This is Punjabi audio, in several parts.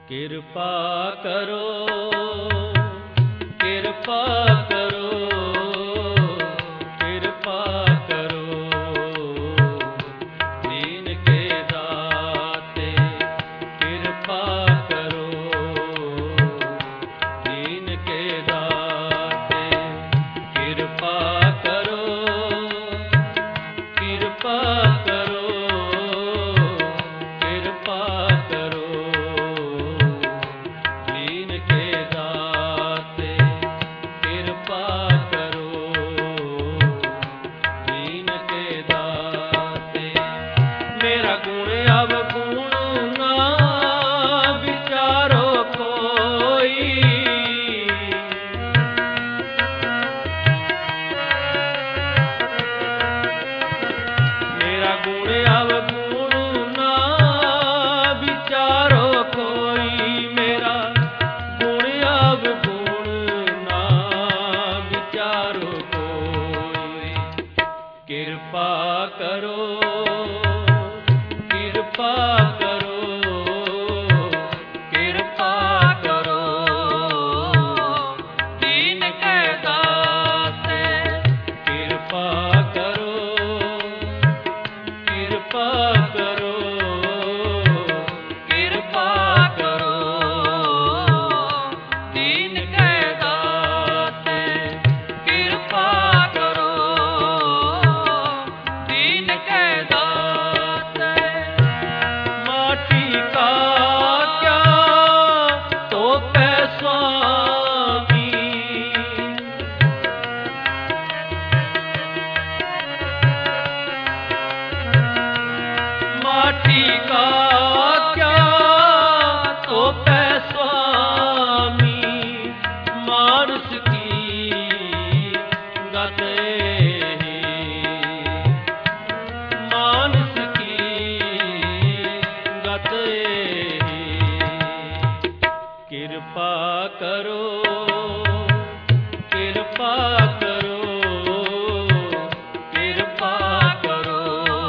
ਕਿਰਪਾ ਕਰੋ, ਕਿਰਪਾ ਕਰੋ, ਕਿਰਪਾ ਕਰੋ, ਦੀਨ ਕੇ ਦਾਤੇ ਕਿਰਪਾ ਕਰੋ, ਦੀਨ ਕੇ ਦਾਤੇ ਕਿਰਪਾ ਕਰੋ, ਕਿਰਪਾ ਕਰੋ, ਕਿਰਪਾ ਕਰੋ, ਦੀਨ ਕੇ ਦਾਤੇ ਕਿਰਪਾ ਕਰੋ, ਦੀਨ ਕੇ ਦਾਤੇ। ਮੇਰਾ ਗੁਣ ਅਵਗੁਣ ਨਾ ਵਿਚਾਰੋ ਕੋਈ, ਮੇਰਾ ਗੁਣ ਅਵਗੁਣ ਨਾ ਵਿਚਾਰੋ ਕੋਈ, ਮੇਰਾ ਗੁਣ ਅਵਗੁਣ ਨਾ ਵਿਚਾਰੋ ਕੋਈ। ਕਿਰਪਾ ਕਰੋ, ਕਿਰਪਾ ਕਰੋ, ਕਿਰਪਾ ਕਰੋ, ਦੀਨ ਕੇ ਦਾਤੇ ਕਿਰਪਾ ਕਰੋ, ਕਿਰਪਾ ਕਰੋ, ਕਿਰਪਾ ਕਰੋ, ਦੀਨ ਕੇ ਦਾਤੇ ਕਿਰਪਾ ਕਰੋ, ਦੀਨ ਕੇ ਦਾਤੇ। ਮਾਟੀ ਕਾ ਕਿਆ ਤੋਪੈ ਸੁਆਮੀ, माटी का क्या तोपै स्वामी, मानस की गत एही, मानस की गत एही। किरपा करो, किरपा करो, किरपा करो,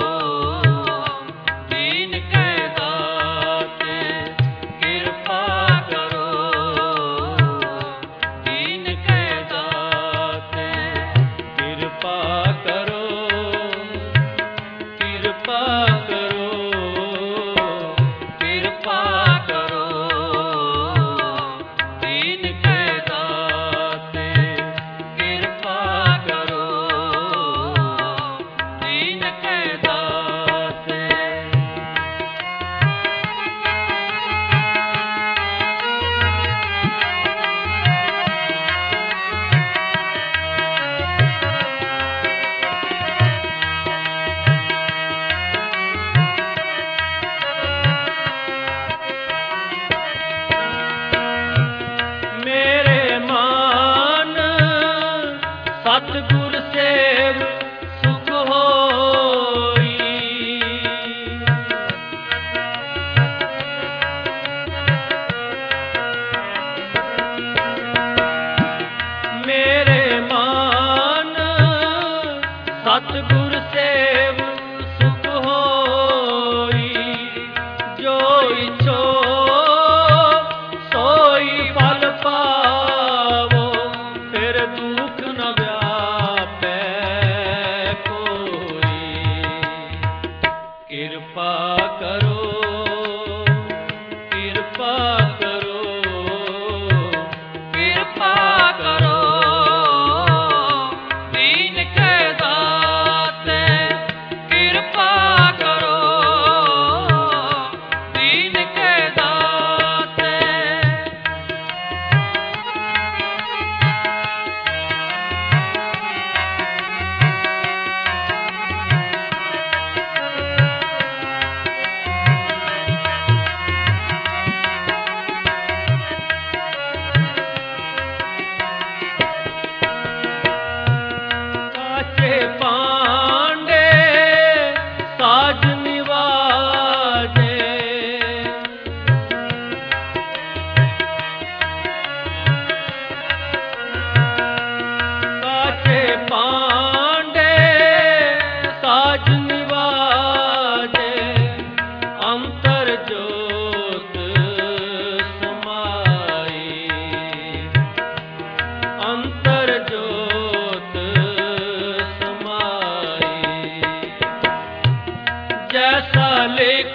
दीन के दाते किरपा करो, दीन के दाते किरपा करो, किरपा करो, किरपा करो, दीन के दाते किरपा करो, दीन के दाते। मेरे मान सतगुर सेव सुख होई, मेरे मान सतगुर सेव सुख होई, जो इच्छो सोई फल पावो, फिर दुख न व्यापै कोई। किरपा करो, किरपा करो, किरपा करो, दीन के दाते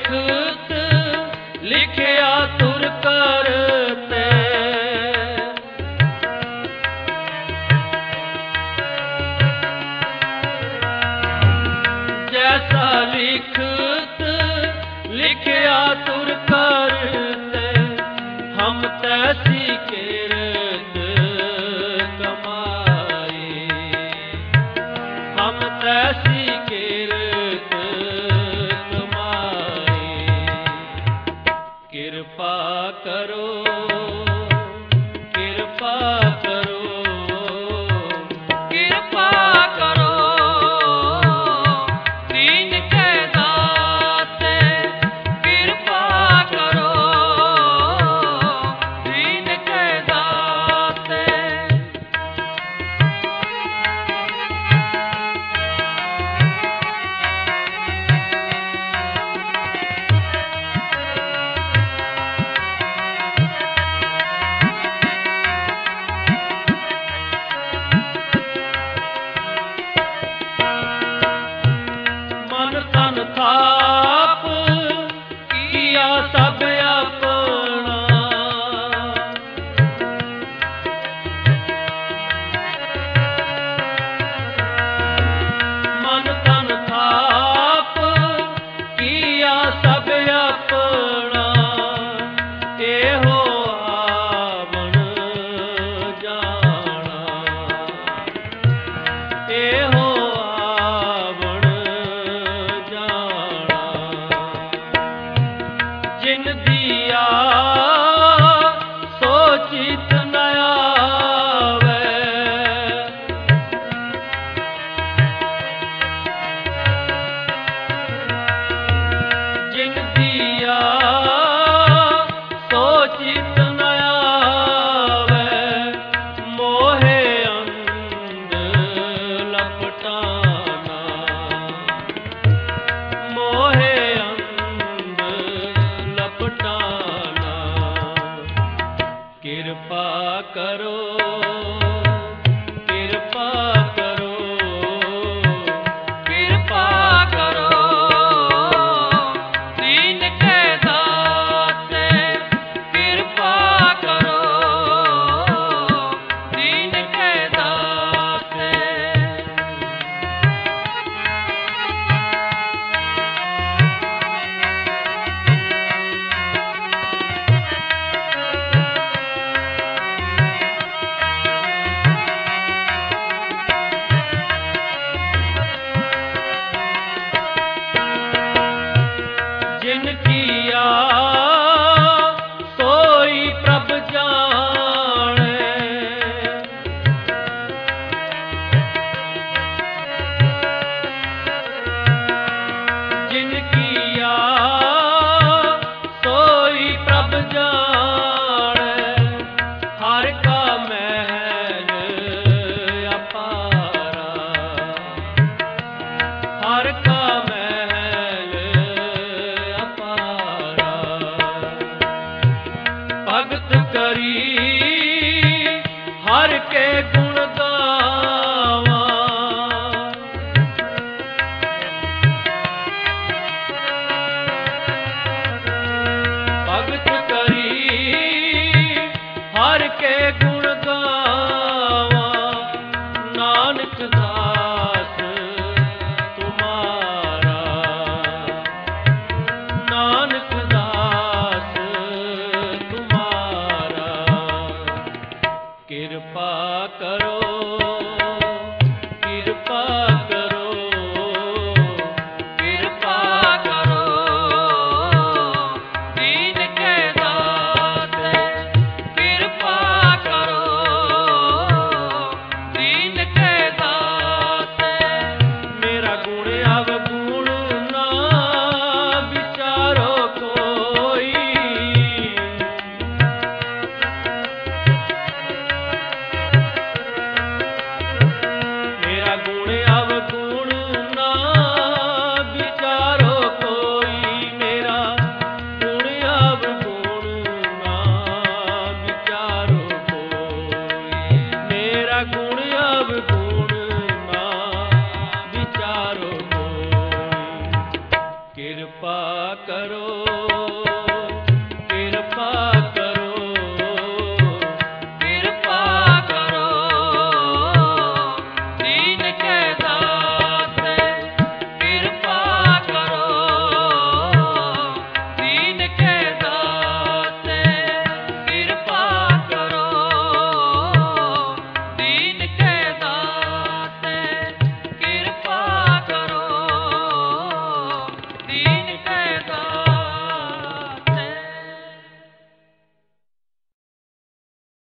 ਲਿਖਤ ਲਿਖਿਆ ਤੁਰ ਕਰਤੇ। ਜੈਸਾ ਲਿਖਤ ਲਿਖਿਆ ਤੁਰ ਕਰਤੇ, ਹਮ ਤੈਸੀ ਕਿਰਤ ਕਮਾਈ। ਹਮ ਤੈਸੀ